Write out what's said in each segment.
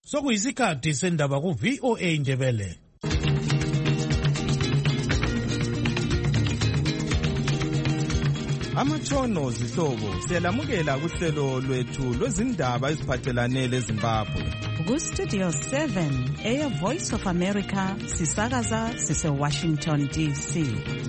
Sokuyisikhathi sendaba ku VOA Ndebele. Amatshono zihlobo siyalamukela kuhlelo lwethu lwezindaba eziphathelane leZimbabwe. Ku Studio 7 Air Voice of America sisakaza sise Washington DC.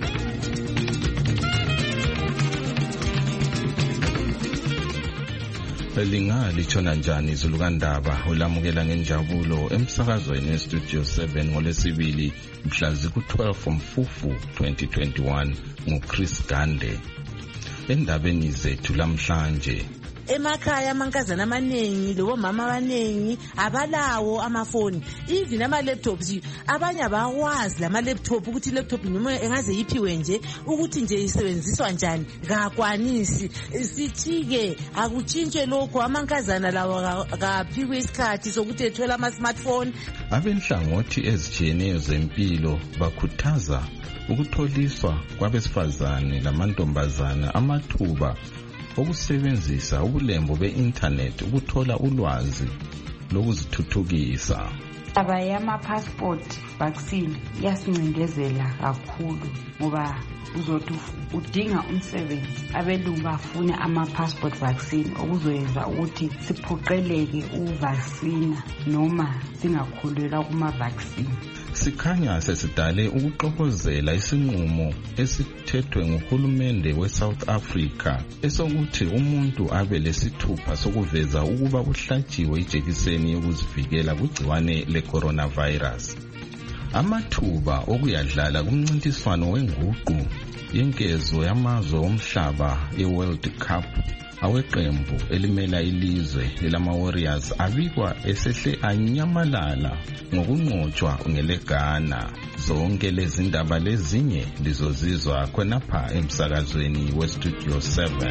Lingalitshona njani izulukandaba olamukela ngenjabulo emsakazweni eStudio 7 ngolesibili mhla ziku-12 Mfufu 2021 nguChris Gande. Endabeni zethu lamhlanje, emakhaya amankazana amaningi lobomama abaningi abalawo amafoni, even ama-laptops. Abanye abawazi lama-laptop ukuthi i-laptop noma engaze yiphiwe nje ukuthi nje isebenziswa njani, kakwanisi. Sithi-ke akutshintshwe lokho, amankazana lawo kaphiwe isikhathi sokuthi ethwele ama-smartphone. abenhlangothi ezitshiyeneyo zempilo bakhuthaza ukutholiswa kwabesifazane lamantombazana amathuba okusebenzisa ubulembu be-internet ukuthola ulwazi lokuzithuthukisa. Aba yama-passport vaccine yasincindezela kakhulu ngoba uzothi udinga umsebenzi abelungu bafune ama-passport vaccine okuzoyenza ukuthi siphoqeleke uvaccina noma singakholelwa kuma-vaccine. Sikhanya sesidale ukuxokozela isinqumo esithethwe nguhulumende we-South Africa esokuthi umuntu abe lesithupha sokuveza ukuba uhlatshiwe ijekiseni yokuzivikela kugciwane le-coronavirus. Amathuba okuyadlala kumncintiswano wenguqu yenkezo yamazwe omhlaba ye-World Cup aweqembu elimela ilizwe elama-Warriors abikwa esehle anyamalala ngokunqotshwa ngeleGhana. Zonke lezi ndaba lezinye lizozizwa khonapha emsakazweni weStudio 7.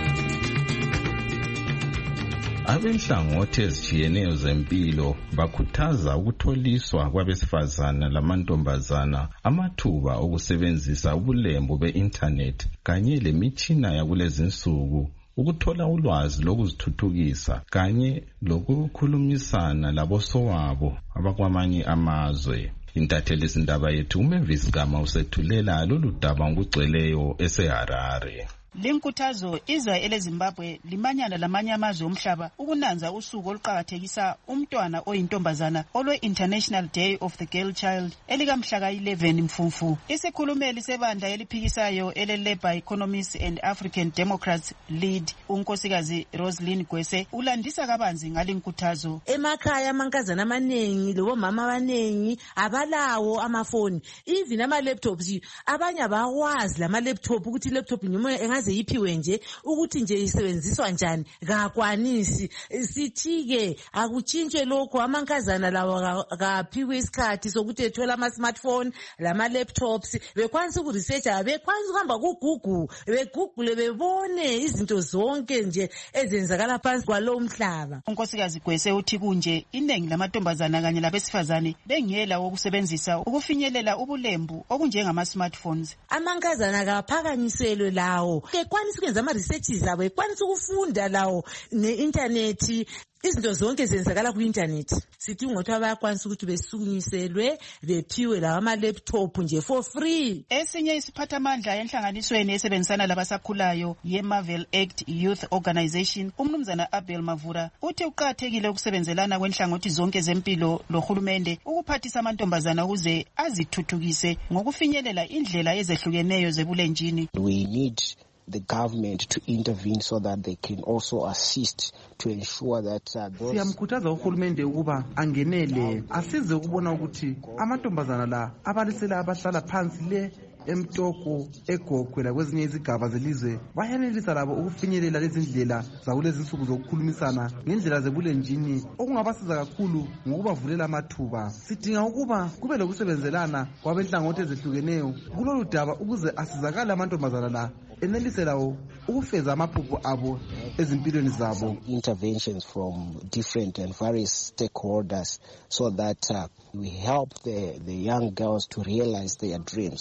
Abenhlangothi ezitshiyeneyo zempilo bakhuthaza ukutholiswa kwabesifazana lamantombazana amathuba okusebenzisa ubulembu be-internet kanye lemitshina yakulezinsuku ukuthola ulwazi lokuzithuthukisa kanye lokukhulumisana labosowabo abakwamanye amazwe. Intatheli izindaba yethu uMavis Gama usethulela lolu daba ngokugcweleyo eseHarare. Linkuthazo izwe eleZimbabwe limanyana lamanye amazwe omhlaba ukunanza usuku oluqhakathekisa umntwana oyintombazana olwe-International Day of the Girl Child elikamhla ka-11 Mfumfu. Isikhulumeli sebandla eliphikisayo ele-Labour Economists and African Democrats Lead unkosikazi Rosalyn Gwese ulandisa kabanzi ngalinkuthazo. Emakhaya amankazana amaningi lobomama abaningi abalawo amafoni, even ama-laptops. Abanye abawazi lama-laptop ukuthi i-laptop noma engaze yiphiwe nje ukuthi nje isebenziswa njani, kakwanisi. Sithi-ke akutshintshwe lokho, amankazana lawo kaphiwe isikhathi sokuthi ethwele ama-smartphone lama-laptops. Bekwanisa ukuresearcha, bekwanisa ukuhamba kuGoogle, begoogle bebone izinto zonke nje ezenzakala phansi kwalowo mhlaba. Unkosikazi Gwese uthi kunje iningi lamantombazana kanye labesifazane bengela wokusebenzisa ukufinyelela ubulembu okunjengama-smartphones. Amankazana kaphakanyiselwe lawo, ekwanisa ukwenza ama-researches abo, ekwanisa ukufunda lawo nge-internet. Izinto zonke zenzakala ku-internet. Sithi ngokuthi bayakwanisa ukuthi besukunyiselwe bephiwe lawa ama-laptop nje for free. Esinye isiphathamandla enhlanganisweni esebenzisana labasakhulayo ye-Marvel Act Youth Organization, umnumzana Abel Mavura uthi uqakathekile ukusebenzelana kwenhlangothi zonke zempilo lohulumende ukuphathisa amantombazana ukuze azithuthukise ngokufinyelela indlela ezehlukeneyo zebulenjini. We need the government to intervene so that they can also assist to ensure that siyamkhuthaza uhulumende ukuba angenele asize ukubona ukuthi amantombazana la abalisela abahlala phansi le emtoko egogwe la kwezinye izigaba zelizwe bayanelisa labo ukufinyelela lezi ndlela zakulezi nsuku zokukhulumisana ngendlela zebulenjini okungabasiza kakhulu ngokubavulela amathuba. Sidinga ukuba kube lokusebenzelana kwabenhlangothi ezehlukeneyo kulolu daba ukuze asizakale amantombazana la enelise lawo ukufeza amaphupho abo ezimpilweni zabo. Interventions from different and various stakeholders so that we help the young girls to realize their dreams.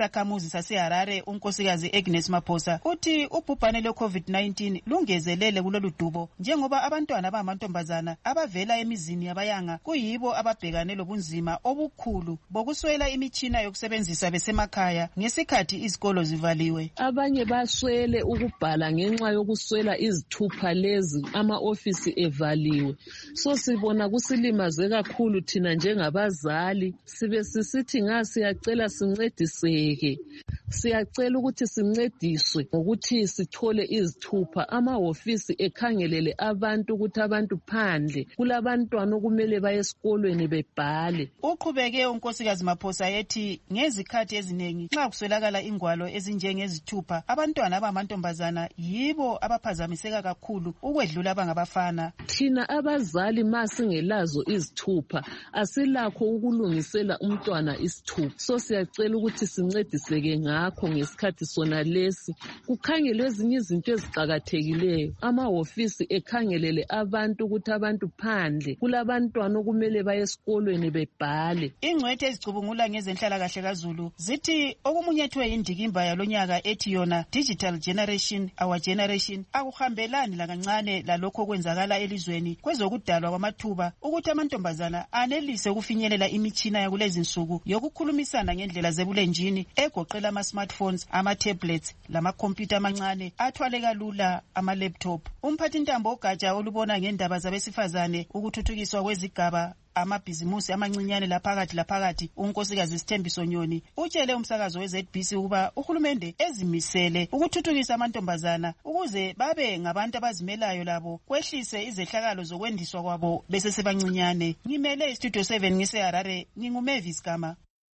isakhamuzi saseHarare unkosikazi Agnes Maphosa uthi ubhubhane lwe-COVID-19 lungezelele kulolu dubo njengoba abantwana abangamantombazana abavela emizini yabayanga kuyibo ababhekane lobunzima obukhulu bokuswela imitshina yokusebenzisa besemakhaya ngesikhathi izikolo zivaliwe. Abanye baswele ukubhala ngenxa yokuswela izithupha lezi ama-ofisi evaliwe. So sibona kusilimaze kakhulu thina njengabazali, sibe sisithi siyacela sincediseke. Siyacela ukuthi sincediswe ngokuthi sithole izithupha, ama-ofisi ekhangelele abantu ukuthi abantu phandle kulabantwana okumele baye esikolweni bebhale. Uqhubeke unkosikazi Maphosa ethi ngezikhathi eziningi nxa kuswelakala ingwalo ezinjengezithupha abantwana abamantombazana yibo abaphazamiseka kakhulu ukwedlula abangabafana. Thina abazali masingelazo izithupha asilakho ukulungisela umntwana isithupha. So siyacela ukuthi sincediseke ngakho ngesikhathi sona lesi kukhangelwe ezinye izinto eziqakathekileyo, ama-ofisi ekhangelele abantu ukuthi abantu phandle kulabantwana okumele baye esikolweni bebhale. Ingcwethe ezicubungula ngezenhlalakahle kaZulu zithi okumunyethwe indikimba yalonyaka ethi yona Digital Generation Our Generation akuhambelani lakancane lalokho okwenzakala elizweni kwezokudalwa kwamathuba ukuthi amantombazana anelise ukufinyelela imitshina yakulezi nsuku yokukhulumisana ngendlela zebulenjini egoqela ama-smartphones, ama-tablets lamakhompyutha amancane athwaleka lula ama-laptop. Umphathintambo ogatsha olubona ngendaba zabesifazane ukuthuthukiswa kwezigaba amabhizimusi amancinyane laphakathi unkosikazi Sithembiso Nyoni utshele umsakazo we-ZBC ukuba uhulumende ezimisele ukuthuthukisa amantombazana ukuze babe ngabantu abazimelayo labo kwehlise izehlakalo zokwendiswa kwabo besesebancinyane. Ngimele iStudio 7 ngiseHarare, nginguMavis Gama.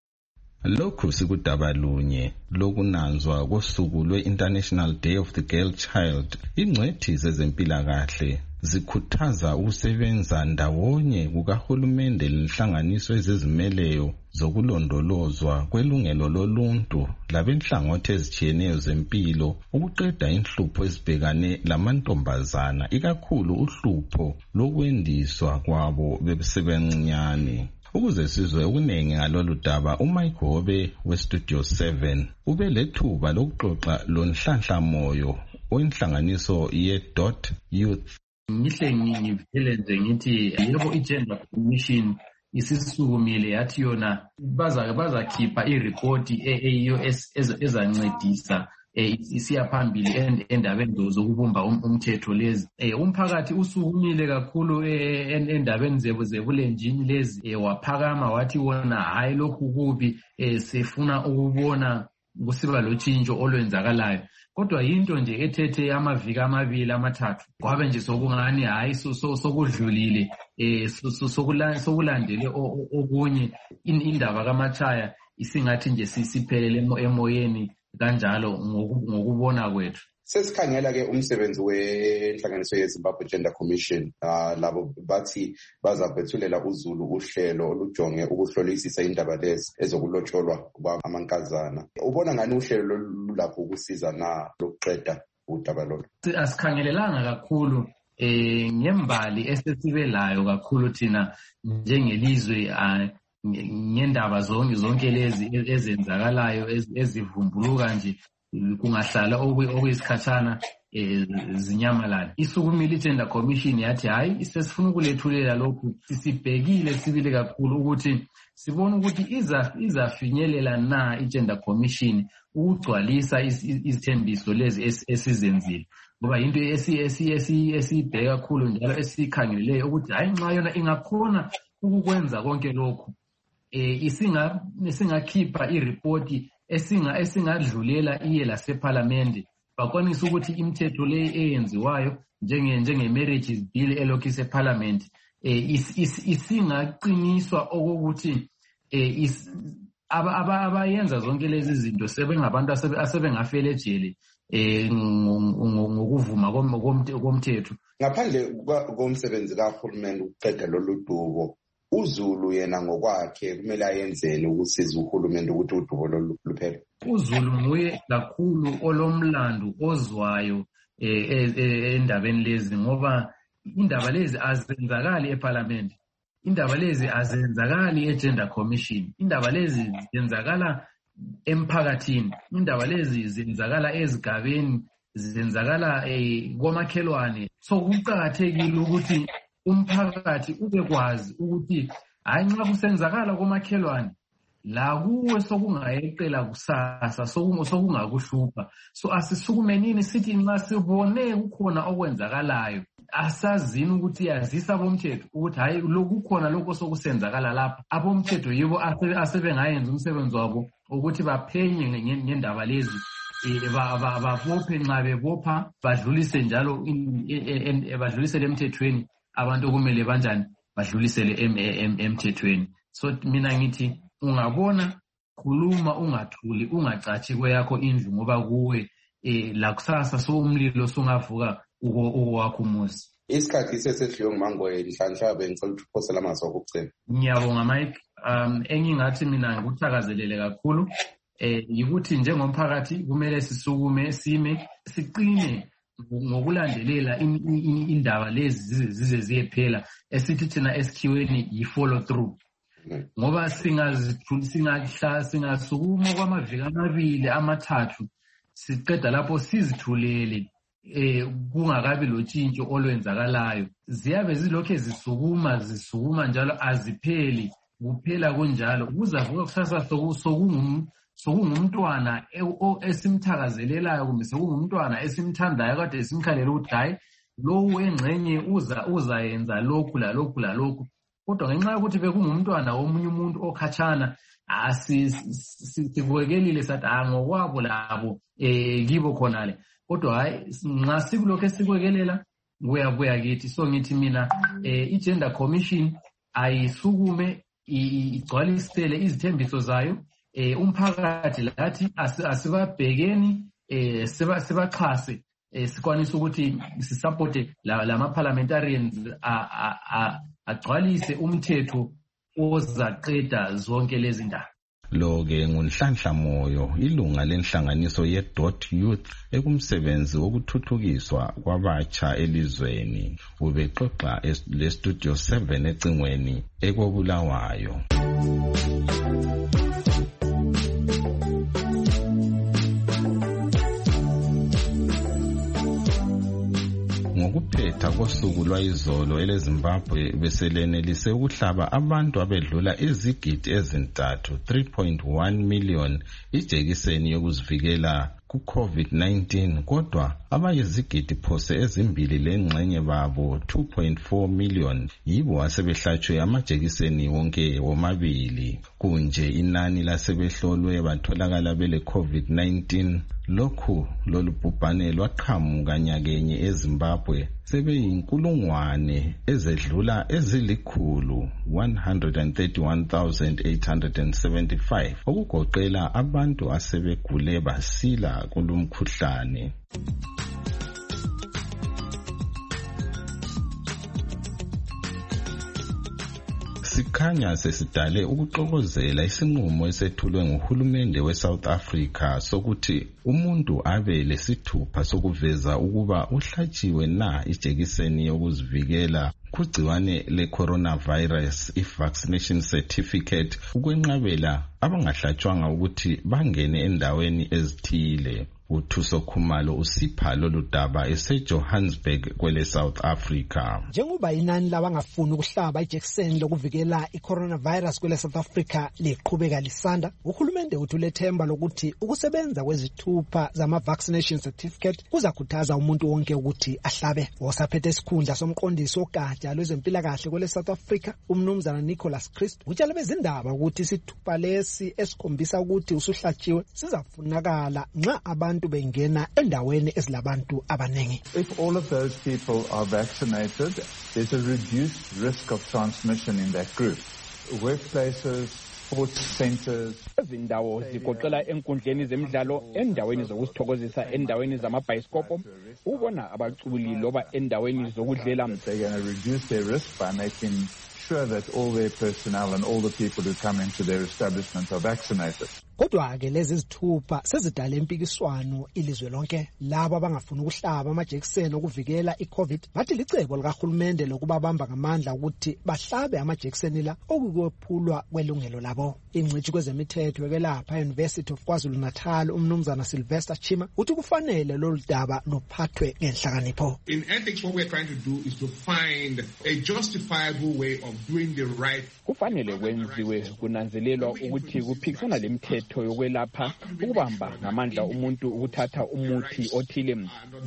Lokhu sikudaba lunye lokunanzwa kosuku lwe-International Day of the Girl Child. Ingcwethi zezempilakahle zikhuthaza ukusebenza ndawonye kukahulumende lenhlanganiso ezizimeleyo zokulondolozwa kwelungelo loluntu labenhlangothi ezitshiyeneyo zempilo ukuqeda inhlupho ezibhekane lamantombazana, ikakhulu uhlupho lokwendiswa kwabo besebancinyane. Ukuze sizwe okuningi ngalolu daba, uMike Hobe weStudio 7 ube lethuba lokuxoxa lonhlanhlamoyo wenhlanganiso ye.youth. Ngihle ngivele nje ngithi yebo i-Gender Commission isisukumile yathi yona bazakhipha irepoti eyiyo ezancedisa isiya phambili endabeni zokubumba umthetho lezi. Umphakathi usukumile kakhulu endabeni zebulenjini lezi, waphakama wathi wona hayi lokhu kubi, sifuna ukubona kusiba lotshintsho olwenzakalayo. Kodwa yinto nje ethethe amaviki amabili amathathu kwabe nje sokungani hayi sokudlulile, sokulandele okunye indaba kaMachaya isingathi nje siphelele emoyeni kanjalo ngokubona kwethu. Sesikhangela-ke umsebenzi wenhlanganiso yeZimbabwe Gender Commission, labo bathi bazakwethulela uZulu uhlelo olujonge ukuhlolisisa indaba lezi ezokulotsholwa kwamankazana. Ubona ngani uhlelo lapho ukusiza na lokuqeda udaba lolu? Asikhangelelanga kakhulu ngembali esesibelayo kakhulu thina njengelizwe ngendaba zonke lezi ezenzakalayo ezivumbuluka nje kungahlala okuyisikhatshana zinyamalala. Isukumile i-Gender Commission yathi hayi sesifuna ukulethulela lokhu, sibhekile sibile kakhulu ukuthi sibone ukuthi izafinyelela na i-Gender Commission ukugcwalisa izithembiso lezi esizenzile, ngoba into esiyibheka kakhulu njalo esikhangeleleyo ukuthi hayi nxa yona ingakhona ukukwenza konke lokhu, isingakhipha irepoti esingadlulela iye lasephalamende bakwanisa ukuthi imithetho le eyenziwayo njenge-marriages bill elokhu isephalamende isingaqiniswa okokuthi abayenza zonke lezi zinto sebengabantu asebengafela ejele ngokuvuma komthetho. Ngaphandle komsebenzi kahulumende ukuqeda lolu dubo, uZulu yena ngokwakhe kumele ayenzeni ukusiza uhulumende ukuthi udubo lolu luphele? uZulu nguye kakhulu olomlando ozwayo endabeni lezi, ngoba indaba lezi azenzakali eParliament, indaba lezi azenzakali eGender Commission, indaba lezi zenzakala emphakathini. Indaba lezi zenzakala ezigabeni, zenzakala komakhelwane. So kuqakathekile ukuthi umphakathi ubekwazi ukuthi hayi nxa kusenzakala komakhelwane la kuwe sokungayeqela kusasa sokungakuhlupha. So asisukumenini sithi nxa sibone kukhona okwenzakalayo asazini ukuthi yazisa abomthetho ukuthi hayi lokukhona lokho sokusenzakala lapha. Abomthetho yibo asebengayenza umsebenzi wabo ukuthi baphenye ngendaba lezi, babophe nxa bebopha badlulise njalo badlulisele emthethweni abantu okumele banjani badlulisele emthethweni. So mina ngithi ungabona khuluma, ungathuli, ungacatshi kweyakho indlu ngoba kuwe lakusasa soumlilo sungavuka uwakho umuzi. Isikhathi sesedliwe nguMangoye Nhlanhla, bengicela ukuthi uphosele amazwi okugcina. Ngiyabonga Mike. Engingathi mina ngikuthakazelele kakhulu yikuthi njengomphakathi kumele sisukume sime siqine ngokulandelela indaba lezi zize ziyephela esithi thina esikhiweni yi-follow through. Ngoba singasukuma kwamaviki amabili amathathu siqeda lapho sizithulele kungakabi lotshintsho olwenzakalayo. Ziyabe zilokhe zisukuma njalo azipheli, kuphela kunjalo. Kuzavuka kusasa sokungumntwana esimthakazelelayo kumbe sokungumntwana esimthandayo kade esimkhalela ukuthi hayi lowu engxenye uzayenza lokhu lalokhu lalokhu. Kodwa ngenxa yokuthi bekungumntwana womunye umuntu okhatshana sikwekelile sathi ngokwabo labo kibo khonale. Kodwa hayi nxa sikulokho esikwekelela kuyabuya kithi. So ngithi mina i-Gender Commission ayisukume igcwalisele izithembiso zayo. Umphakathi lathi asibabhekeni sibaxhase, sikwanisa ukuthi sisupporte lama-parliamentarians agcwalise umthetho ozaqeda zonke lezi ndaba. Lo-ke nguNhlanhla Moyo, ilunga lenhlanganiso ye.youth ekumsebenzi wokuthuthukiswa kwabatsha elizweni. Ubexoxa le-Studio 7 ecingweni ekobulawayo. Ngokuphetha kosuku lwayizolo eleZimbabwe beselenelise ukuhlaba abantu abedlula izigidi ezintathu 3.1 million ijekiseni yokuzivikela ku-COVID-19, kodwa abayizigidi phose ezimbili lengxenye babo 2.4 million yibo asebehlatshwe amajekiseni wonke womabili. Kunje inani lasebehlolwe batholakala bele COVID-19. Lolu bhubhane lwaqhamuka nyakenye eZimbabwe sebeyinkulungwane ezedlula ezilikhulu 131,875 okugoqela abantu asebegule basila kulumkhuhlane. Sikhanya sesidale ukuxokozela isinqumo esethulwe nguhulumende weSouth Africa sokuthi umuntu abe lesithupha sokuveza ukuba uhlatshiwe na ijekiseni yokuzivikela kugciwane le-coronavirus i-vaccination certificate ukwenqabela abangahlatshwanga ukuthi bangene endaweni ezithile. uThuso Khumalo usipha lolu daba eseJohannesburg kwele South Africa. Njengoba inani labangafuni ukuhlaba ijekiseni lokuvikela i-coronavirus kwele South Africa liqhubeka lisanda, uhulumende uthulethemba lokuthi ukusebenza kwezithupha zama-vaccination certificate kuzakhuthaza umuntu wonke ukuthi ahlabe. Osaphethe isikhundla somqondisi ogatsha lwezempilakahle kwele South Africa, umnumzana Nicholas Christ, utshale bezindaba ukuthi isithupha lesi esikhombisa ukuthi usuhlatshiwe sizafunakala nxa abantu bengena endaweni ezilabantu abanengi. If all of those people are vaccinated, there's a reduced risk of transmission in that group. Workplaces, sports centers. Izindawo zigoqela enkundleni zemidlalo, endaweni zokuzithokozisa, endaweni zamabhayisikopho, ubona abaculi loba endaweni zokudlela. They're going to reduce their risk by making sure that all their personnel and all the people who come into their establishment are vaccinated. Kodwa-ke lezi zithupha sezidala impikiswano ilizwe lonke. Labo abangafuni ukuhlaba amajekiseni okuvikela i-COVID bathi licebo likahulumende lokuba bamba ngamandla ukuthi bahlabe amajekiseni la okukwephulwa kwelungelo labo. Ingcitshi kwezemithetho yokwelapha e-University of KwaZulu-Natal umnumzana Sylvester Chima uthi kufanele lolu daba luphathwe ngenhlakanipho. In ethics, what we're trying to do is to find a justifiable way of doing the right. Kufanele kwenziwe kunanzelelwa ukuthi kuphikisana lemithetho yokwelapha ukubamba ngamandla umuntu ukuthatha umuthi othile.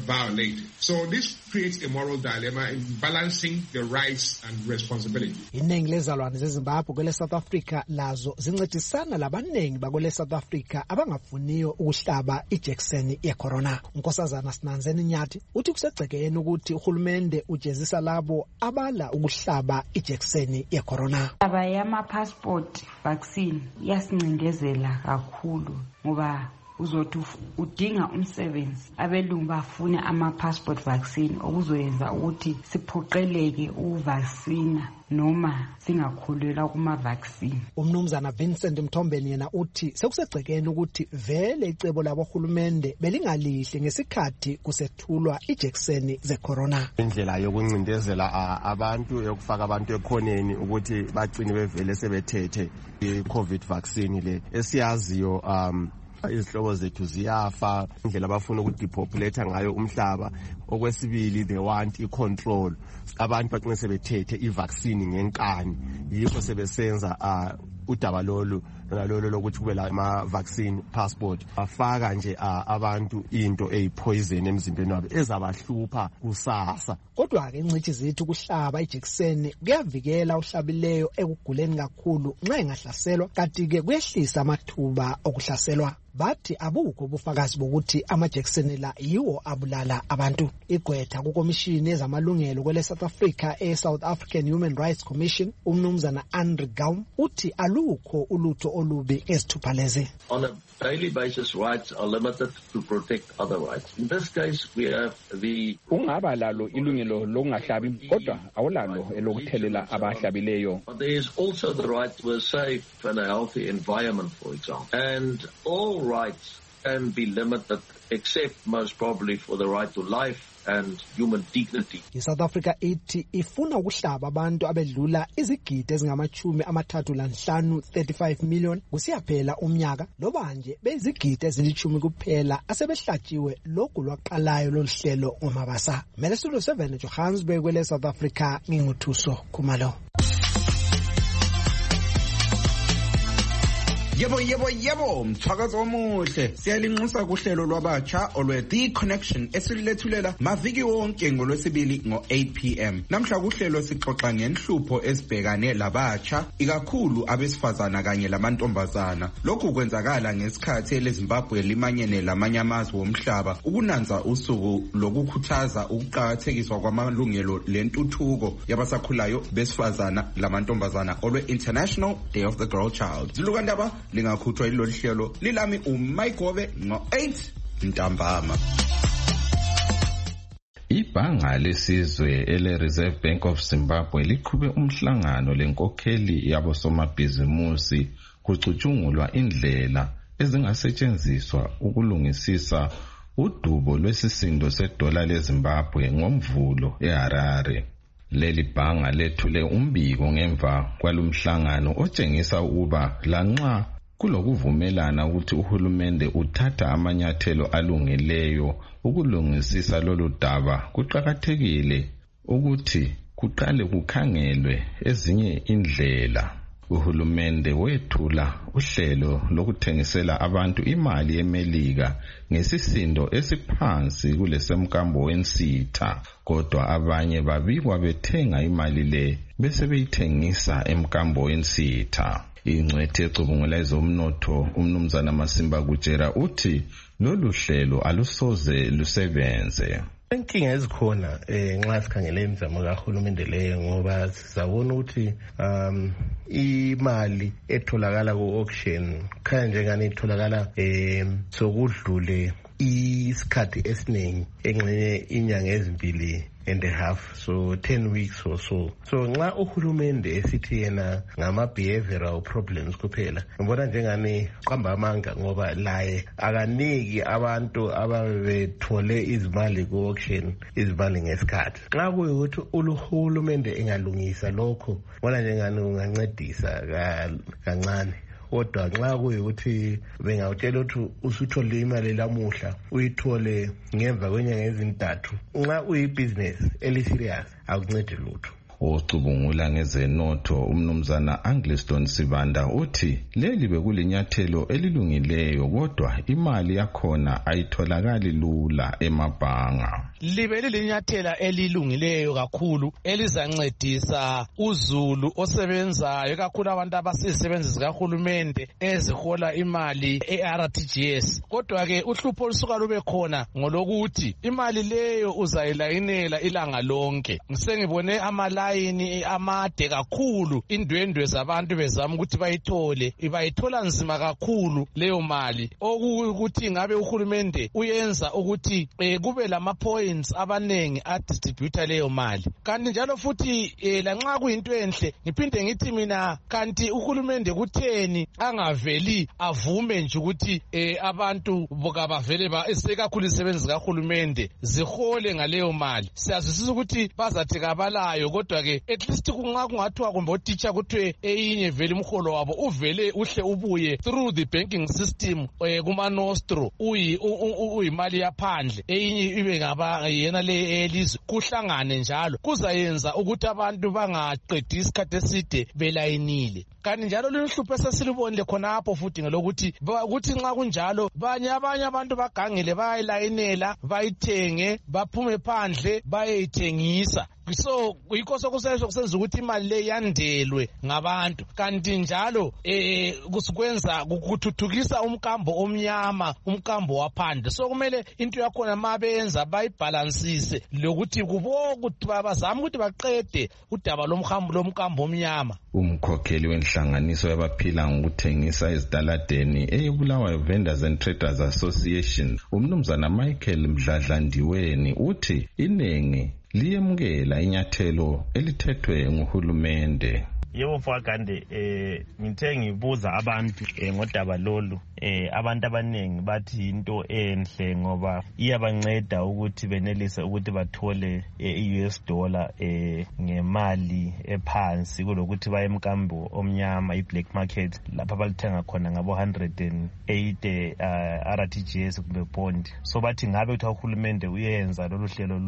So this creates a moral dilemma in balancing the rights and responsibility. Iningi lezalwane zeZimbabwe kwele South Africa lazo zincedisana labaningi bakwele South Africa abangafuniyo ukuhlaba ijekiseni ye-corona. Nkosazana Sinanzeni Nyathi uthi kusegcekeni ukuthi uhulumende ujezisa labo abala ukuhlaba ijekiseni ye-corona. Aba yama-passport vaccine yasincindezela kakhulu ngoba uzothi udinga umsebenzi abelungu bafune ama-passport vaccine okuzoyenza ukuthi siphoqeleke uvaccina noma singakholelwa kuma-vaccine. Umnumzana Vincent Mthombeni yena uthi sekusegcekeni ukuthi vele icebo labohulumende belingalihle ngesikhathi kusethulwa ijekiseni ze-corona. Indlela yokuncindezela abantu yokufaka abantu ekhoneni ukuthi bagcine bevele sebethethe i-COVID vaccine le esiyaziyo izihlobo zethu ziyafa indlela abafuna ukudepopulate ngayo umhlaba. Okwesibili they want i-control, abantu bagcine sebethethe i-vaccine ngenkani, yikho sebesenza udaba lolu lokuthi kube la ama-vaccine passport afaka nje abantu into eyipoison emzimbeni wabo ezabahlupha kusasa. Kodwa-ke ingcitshi zithi ukuhlaba ijekiseni kuyavikela uhlabileyo ekuguleni kakhulu nxa engahlaselwa, kanti-ke kuyehlisa amathuba okuhlaselwa. Bathi abukho ubufakazi bokuthi amajekiseni la yiwo abulala abantu. Igqwetha kukomishini ezamalungelo kwele South Africa South African Human Rights Commission umnumzana Andrew Gaum uthi alukho ulutho olubi ezithupha lezi. On a daily basis, rights are limited to protect other rights. In this case, we have the ungaba lalo ilungelo lokungahlabi kodwa awulalo elokuthelela abahlabileyo. But there is also the right to a safe and a healthy environment, for example. And all rights can be limited except most probably for the right to life and human dignity. South Africa ithi ifuna ukuhlaba abantu abedlula izigidi ezingama-35 35 million kusiyaphela umnyaka, loba nje bezigidi ezilishumi kuphela asebehlatshiwe lokhu lwaqalayo loluhlelo ngomabasa. Studio 7 Johannesburg kwele South Africa nginguthuso Khumalo. Yebo mthakazo omuhle siyalinxusa kuhlelo lwabatsha olwe The Connection esililethulela maviki wonke ngolwesibili ngo-8 p.m. Namhla kuhlelo sixoxa ngenhlupho ezibhekane labatsha ikakhulu abesifazana kanye lamantombazana. Lokhu kwenzakala ngesikhathi eleZimbabwe limanyene lamanye amazwe omhlaba ukunanza usuku lokukhuthaza ukuqhakathekiswa kwamalungelo lentuthuko yabasakhulayo besifazana lamantombazana olwe International Day of the Girl Child. Zilukandaba lingakhutshwa ilolu hlelo lilami uMayigobe ngo-8 ntambama. Ibhanga lesizwe ele-Reserve Bank of Zimbabwe liqhube umhlangano lenkokheli yabosomabhizimusi kucutshungulwa indlela ezingasetshenziswa ukulungisisa udubo lwesisindo sedola leZimbabwe ngomvulo eHarare. Leli bhanga lethule umbiko ngemva kwalomhlangano otshengisa ukuba lanxa kulokuvumelana ukuthi uhulumende uthatha amanyathelo alungeleyo ukulungisisa lolu daba, kuqakathekile ukuthi kuqale kukhangelwe ezinye indlela. Uhulumende wethula uhlelo lokuthengisela abantu imali yemelika ngesisindo esiphansi kulesemkambo wensitha, kodwa abanye babikwa bethenga imali le bese beyithengisa emkambo wensitha. Ingcwethi ecubungula ezomnotho umnumzana Masimba Kutshera uthi lolu hlelo alusoze lusebenze. Inkinga ezikhona nxa sikhangele imizamo kahulumende leyo ngoba sizabona ukuthi imali etholakala ku-auction khaya njengani itholakala sokudlule isikhathi esiningi engxenye inyanga ezimbili and a half, so 10 weeks or so. So nxa uhulumende esithi yena ngama-behavioral problems kuphela, ngibona njengani qamba amanga ngoba laye akaniki abantu ababethole izimali ku-auction izimali ngesikhathi. Nxa kuyukuthi uhulumende engalungisa lokho, ngibona njengani ungancedisa kancane. Kodwa nxa kuyukuthi bengawutshela ukuthi usuthole imali lamuhla uyithole ngemva kwenyanga ezintathu, nxa uyibhizinesi eli-serious akuncedi lutho. Ocubungula ngezenotho umnumzana Angliston Sibanda uthi leli bekulinyathelo elilungileyo kodwa imali yakhona ayitholakali lula emabhanga. Libe lilinyathela elilungileyo kakhulu elizancedisa uzulu osebenzayo kakhulu abantu abasisebenzi zikahulumende ezihola imali eRTGS. Kodwa ke uhlupho olusuka lube khona ngolokuthi imali leyo uzayilayinela ilanga lonke. Ngisengibone amalayini amade kakhulu, indwendwe zabantu bezama ukuthi bayithole, bayithola nzima kakhulu leyo mali, okuthi ngabe uhulumende uyenza ukuthi kube lamapoints abanengi adistributor leyo mali. Kanti njalo futhi lanxa kuyinto enhle, ngiphinde ngithi mina kanti uhulumende kutheni angaveli avume nje ukuthi abantu bokabavele esekakhulu isebenzi kahulumende zihole ngaleyo mali. Siyazwisisa ukuthi bazathi kabalayo, kodwa ke at least kunga kungathiwa kumbe otitsha kuthiwe eyinye vele umholo wabo uvele uhle ubuye through the banking system kuma nostro uyimali yaphandle, eyinye ibe ngaba yena le elizwe, kuhlangane njalo kuzayenza ukuthi abantu bangaqedi isikhathi eside belayinile. Kanti njalo loluhlupho esesilibonile khonapho futhi ngelokuthi nxa kunjalo abanye abantu bagangele bayayilayinela bayithenge baphume phandle bayeyithengisa. So yikho sokusenza ukuthi imali le yandelwe ngabantu. Kanti njalo kusikwenza kuthuthukisa umkambo omnyama, umkambo waphandle. So kumele into yakhona mabenza bayibalansise lokuthi kubokuthi bazama ukuthi baqede udaba lomkambo omnyama. Umkhokheli wenhlanganiso yabaphila ngokuthengisa ezitaladeni eBulawayo Vendors and Traders Association, umnumzana Michael Mdladlandiweni uthi inengi liyemukela inyathelo elithethwe nguhulumende. Yebo mfakande ngithe ngibuza abantu ngodaba lolu, abantu abanengi bathi into enhle ngoba iyabanceda ukuthi benelise ukuthi bathole i-US dollar ngemali ephansi kulokuthi baye emkambo omnyama i-black market lapha abalithenga khona ngabo 108 RTGS kumbe bond. So bathi ngabe ukuthi uhulumende uyenza lolu hlelo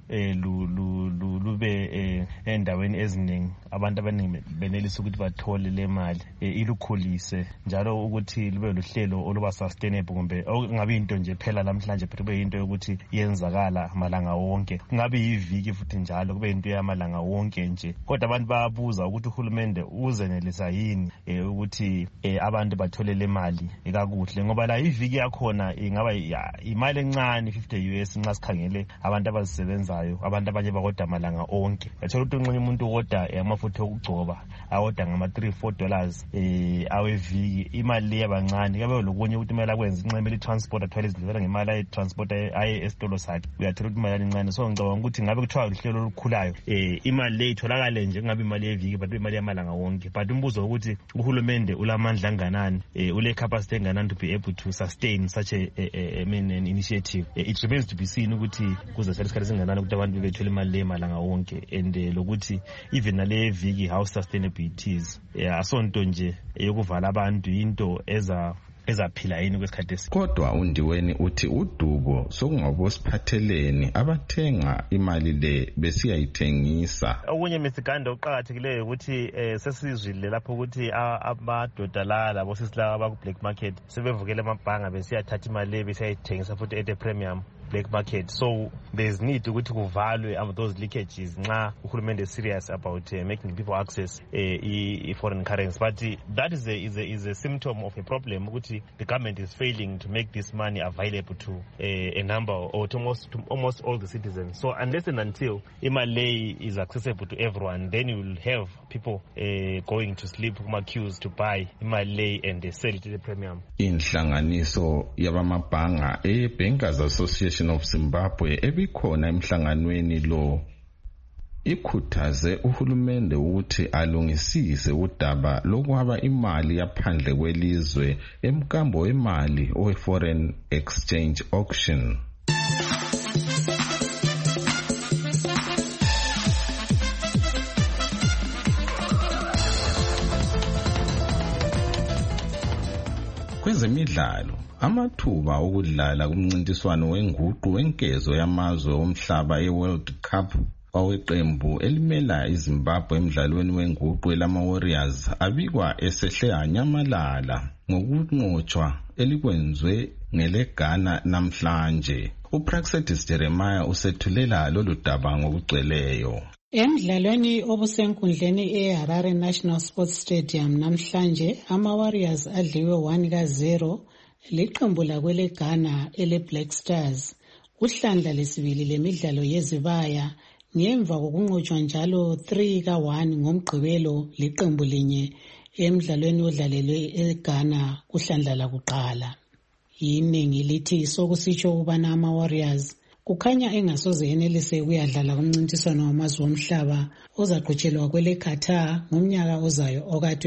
lube endaweni eziningi abantu abaningi benelisa ukuthi bathole le mali ilukhulise njalo ukuthi lube luhlelo oluba sustainable kumbe ngabe into nje phela namhlanje phela kube into yokuthi yenzakala malanga wonke, ngabe yiviki futhi njalo kube into yamalanga wonke nje. Kodwa abantu bayabuza ukuthi uhulumende uzenelisa yini ukuthi abantu bathole le mali ekakuhle, ngoba la iviki yakhona ingaba imali encane 50 US nxa sikhangele abantu abazisebenzayo, abantu abanye bakoda malanga onke. Yathola ukuthi unxenye umuntu okoda amafutha okugcoba awoda ngama $3-4 aweviki, imali le yabancane. Kabe lokunye ukuthi imali akwenza inxemele transport athwale izindlela ngemali aye transport aye esitolo sakhe, uyathola ukuthi imali encane. So ngicabanga ukuthi ngabe kuthiwa uhlelo olukhulayo imali le itholakale nje ngabe imali yeviki but imali yamalanga wonke. But umbuzo ukuthi uhulumende ulamandla anganani, ule capacity enganani to be able to sustain such an initiative. It remains to be seen ukuthi kuzahlala isikhathi singanani ukuthi abantu bethole imali le malanga wonke, and lokuthi even nale viki how sustainable it is. Asonto nje yokuvala abantu into ezaphila yini kwesikhathi esi. Kodwa uNdiweni uthi udubo sokungabosiphatheleni abathenga imali le besiyayithengisa. Okunye misiganda oqhakathekileyo ukuthi sesizwile lapho ukuthi amadoda labo sisilawa abaku black market sebevukele amabhanga besiyathatha imali le besiyayithengisa futhi at a premium. black market. So there's need ukuthi kuvalwe those leakages nxa uhulumende is serious about making people access foreign currency. But that is a symptom of a problem ukuthi the government is failing to make this money available to a number or to almost all the citizens. So unless and until imali is accessible to everyone, then you will have people going to sleep queues to buy imali and they sell it at a premium. Inhlanganiso yabamabhanga Bankers Association of Zimbabwe ebikhona emhlanganweni lo ikhuthaze uhulumende ukuthi alungisise udaba lokwaba imali yaphandle kwelizwe emkambo wemali owe-foreign exchange auction. Kwezemidlalo amathuba okudlala kumncintiswano wenguqu wenkezo yamazwe omhlaba ye-World Cup waweqembu elimela iZimbabwe emidlalweni wenguqu elama-Warriors abikwa esehle anyamalala ngokunqotshwa elikwenzwe ngeleGhana namhlanje. uPraxedis Jeremiah usethulela lolu daba ngokugcweleyo. Emidlalweni obusenkundleni eHarare National Sports Stadium namhlanje ama-Warriors adliwe 1-0 liqembu lakweleGhana ele-Black Stars. Uhlandla lesibili lemidlalo yezibaya ngemva kokunqotshwa njalo 3-1 ngomgqibelo liqembu linye emidlalweni odlalelwe eGhana kuhlandla lakuqala. Iningi lithi sokusitsho ukubana ama-Warriors kukhanya engasoze yenelise ukuyadlala kumncintiswano wamazwe omhlaba ozaqhutshelwa kweleQatar ngomnyaka ozayo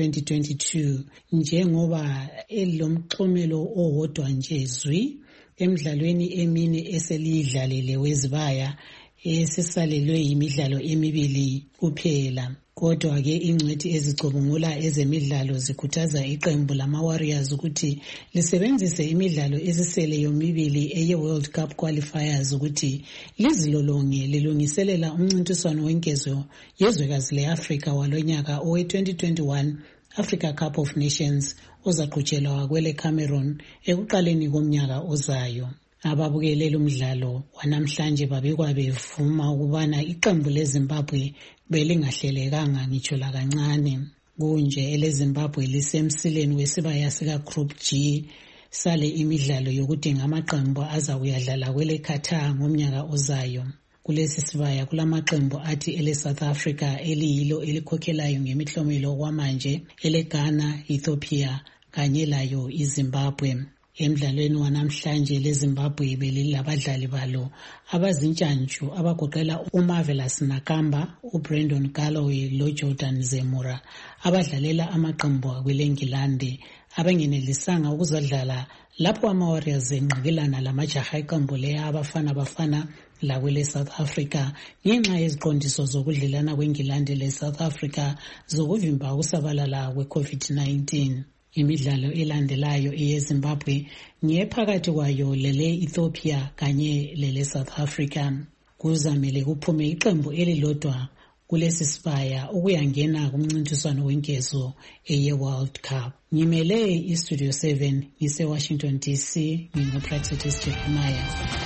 oka-2022 njengoba elomxhumelo owodwa nje zwi emidlalweni emine eseliyidlalile wezibaya esisalelwe yimidlalo emibili kuphela. Kodwa-ke ingcwethi ezicubungula ezemidlalo zikhuthaza iqembu lama-Warriors ukuthi lisebenzise imidlalo esisele yomibili eye-World Cup qualifiers ukuthi lizilolonge lilungiselela umncintiswano wenkezo yezwekazi le-Afrika walonyaka owe-2021 Africa Cup of Nations ozaqhutshelwa kwele-Cameroon ekuqaleni komnyaka ozayo. Ababukele umdlalo wanamhlanje babekwa bevuma ukubana iqembu leZimbabwe belingahlelekanga ngitsho lakancane. Kunje eleZimbabwe lisemsileni wesibaya sika Group G sale imidlalo yokudinga amaqembu azakuyadlala kweleQatar ngomnyaka ozayo. Kulesi sibaya kulamaqembu athi ele-South Africa eliyilo elikhokhelayo ngemihlomelo kwamanje, eleGhana, Ethiopia kanye layo iZimbabwe. Emidlalweni wanamhlanje leZimbabwe belilabadlali balo abazintshantshu abagoqela uMarvelous Nakamba, uBrandon Galloway loJordan Zemura abadlalela amaqembu akweleNgilandi abangenelisanga ukuzadlala lapho ama-Warriors enqakelana lamajaha eqembu leya abafana lakwele South Africa ngenxa yeziqondiso zokudlelana kweNgilandi leSouth Africa zokuvimba ukusabalala kwe-COVID-19. Imidlalo elandelayo eyeZimbabwe ngephakathi kwayo lele-Ethiopia kanye lele-South Africa. Kuzamele kuphume iqembu elilodwa kulesi sibaya ukuyangena kumncintiswano wenkezo eye-World Cup. Ngimele iStudio 7 ngise-Washington DC, nginguPraxedis Jeremiah.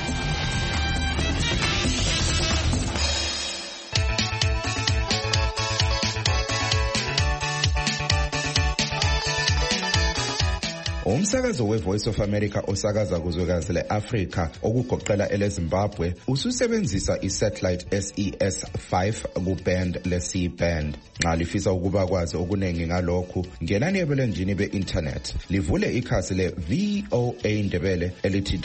Umsakazo we-Voice of America osakaza kuzwekazi le-Afrika okugoqela ele-Zimbabwe ususebenzisa i-satellite SES5 ku-band le-C-band. Nxa lifisa ukuba kwazi okuningi ngalokhu, ngenani ebulenjini be-internet livule ikhasi le-VOA Ndebele elithi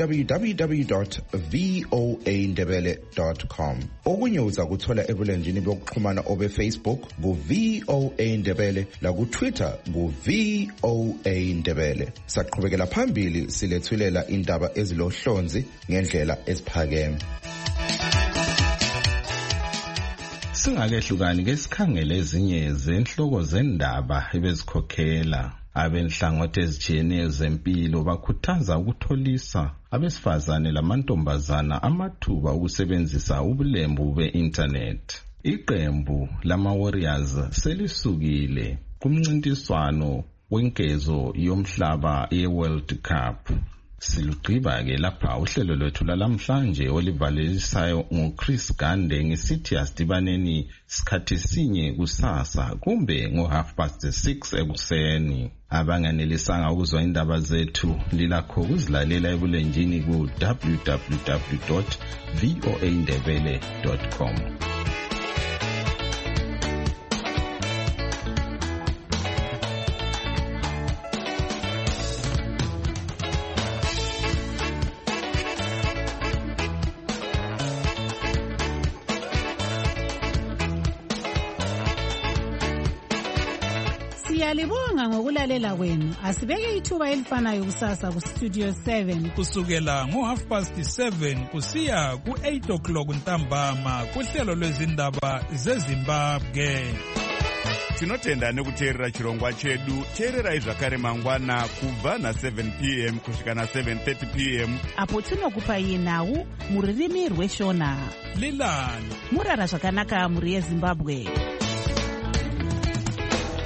www.voandebele.com. Okunye uza kuthola ebulenjini bokuxhumana obe-Facebook ku-VOA Ndebele laku-Twitter ku-VOA Ndebele. Saqhubekela phambili silethulela indaba ezilohlonzi ngendlela eziphakeme. Singakehlukani ke sikhangele ezinye zenhloko zendaba ebezikhokhela. Abenhlangothi ezitshiyeneyo zempilo bakhuthaza ukutholisa abesifazane lamantombazana amathuba ukusebenzisa ubulembu be-internet. Iqembu lama-Warriors selisukile kumncintiswano wenkezo yomhlaba ye-World Cup. Silugqiba-ke lapha uhlelo lwethu lalamhlanje olivalelisayo nguChris Gande ngisithi asidibaneni sikhathi sinye kusasa kumbe ngo6:30 ekuseni. Abanganelisanga ukuzwa indaba zethu lilakho ukuzilalela ebulenjini ku www.voaindebele.com. Siyalibonga ngokulalela kwenu. Asibeke ithuba elifanayo kusasa ku Studio 7 kusukela ngo7:30 kusiya ku8 ntambama kuhlelo lwezindaba zeZimbabwe. Tinotenda nekuteerera chirongwa chedu. Teererai zvakare mangwana kubva na7 p.m. kusvika na7:30 p.m. apo tinokupai nhau mururimi rweshona. Lilani murara zvakanaka muri yeZimbabwe.